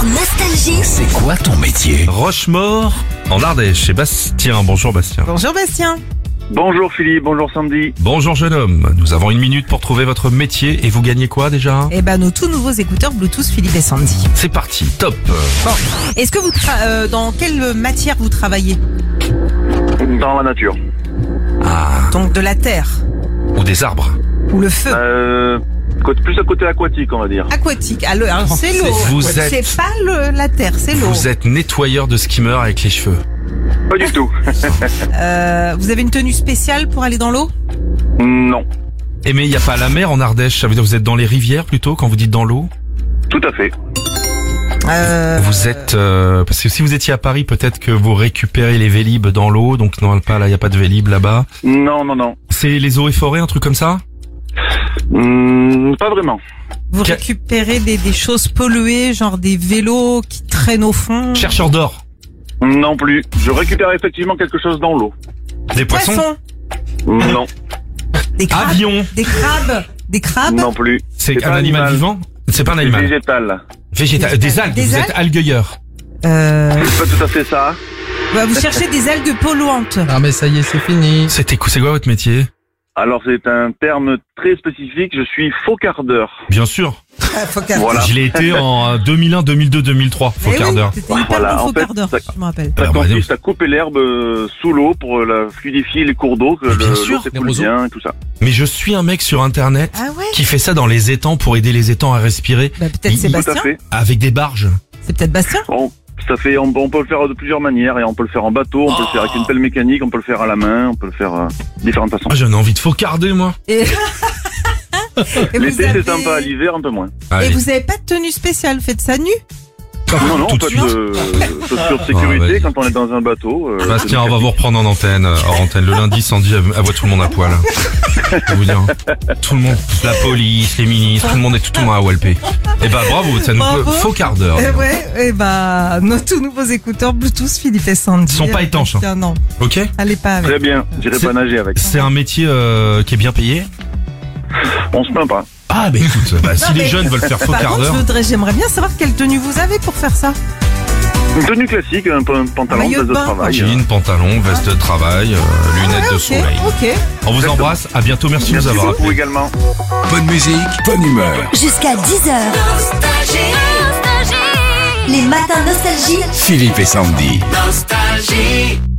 Nostalgie. C'est quoi ton métier? Rochemort, en Ardèche, chez Bastien. Bonjour Bastien. Bonjour Bastien. Bonjour Philippe, bonjour Sandy. Bonjour jeune homme. Nous avons une minute pour trouver votre métier et vous gagnez quoi déjà? Eh ben nos tout nouveaux écouteurs Bluetooth Philippe et Sandy. C'est parti, top. Bon, est-ce que vous dans quelle matière vous travaillez? Dans la nature. Ah, Donc de la terre ou des arbres. ou le feu? Plus à côté aquatique, on va dire. Aquatique. Alors c'est l'eau. Vous êtes- C'est pas la terre, c'est l'eau. Vous êtes nettoyeur de skimmers avec les cheveux. Pas du tout. Vous avez une tenue spéciale pour aller dans l'eau? Non, Eh mais il n'y a pas la mer en Ardèche, ça veut dire que vous êtes dans les rivières plutôt quand vous dites dans l'eau? tout à fait. Vous êtes... parce que si vous étiez à Paris, peut-être que vous récupérez les vélib dans l'eau, donc non, pas là, il n'y a pas de vélib là-bas. Non. C'est les eaux et forêts, un truc comme ça? Pas vraiment. Vous récupérez des choses polluées, genre des vélos qui traînent au fond? Chercheur d'or. Non plus. Je récupère effectivement quelque chose dans l'eau. Des poissons? Non, Des crabes? Avion. Des crabes? non plus. C'est pas un animal vivant? C'est pas un C'est animal. végétal. Végétal. Des algues. Des Vous algues êtes algueilleur. C'est pas tout à fait ça. Vous cherchez des algues polluantes. Ah mais ça y est, c'est fini. C'est quoi votre métier? Alors c'est un terme très spécifique. Je suis faucardeur. Bien sûr. Voilà. Je l'ai été en 2001, 2002, 2003. Faux quart d'heure. C'était hyper Voilà, bon en faux fait, quart d'heure, ça- je me rappelle. Ça Alors, consiste à couper l'herbe sous l'eau pour la fluidifier les cours d'eau, que Mais bien l'eau sûr, s'écoule les roseaux. bien et tout ça. Mais je suis un mec sur internet Ah ouais? qui fait ça dans les étangs pour aider les étangs à respirer Bah, peut-être Il- c'est Tout à Bastien. fait. avec des barges. C'est peut-être Bastien. Bon, ça fait, on peut le faire de plusieurs manières, et on peut le faire en bateau, on peut le faire avec une pelle mécanique, on peut le faire à la main, on peut le faire différentes façons. Ah, j'en ai envie de faucarder moi. Et, et vous L'été avez- c'est sympa, l'hiver un peu moins. Et Allez. vous avez pas de tenue spéciale, faites ça nu? Non, tout de pas suite. de chaussures de Ah, sécurité vas-y. quand on est dans un bateau. Bastien, on va vous reprendre en antenne, hors antenne. Le lundi, Sandy, elle voit tout le monde à poil. Je vais vous dire. Tout le monde, la police, les ministres, tout le monde est tout le monde à Walpé. Eh ben, bravo, ça nous Bravo. faux quart d'heure. Ouais, nos tout nouveaux écouteurs Bluetooth Philippe et Sandy. Ils sont pas étanches, hein. Bastien, non, Ok? allez pas avec. Très bien, j'irai C'est- pas nager avec. C'est un métier qui est bien payé? On se plaint pas. Ah, bah écoute, si Non, les mais- jeunes veulent faire faux Par quart contre, d'heure. j'aimerais bien savoir quelle tenue vous avez pour faire ça. Une tenue classique, un pantalon, Maillot veste de de bain, travail. Jean, pantalon, veste de travail, lunettes de soleil. Ok. On vous embrasse, à bientôt, merci de nous Merci avoir beaucoup appelés. également. Bonne musique, bonne humeur. Jusqu'à 10h. Les matins Nostalgie. Philippe et Sandy. Nostalgie.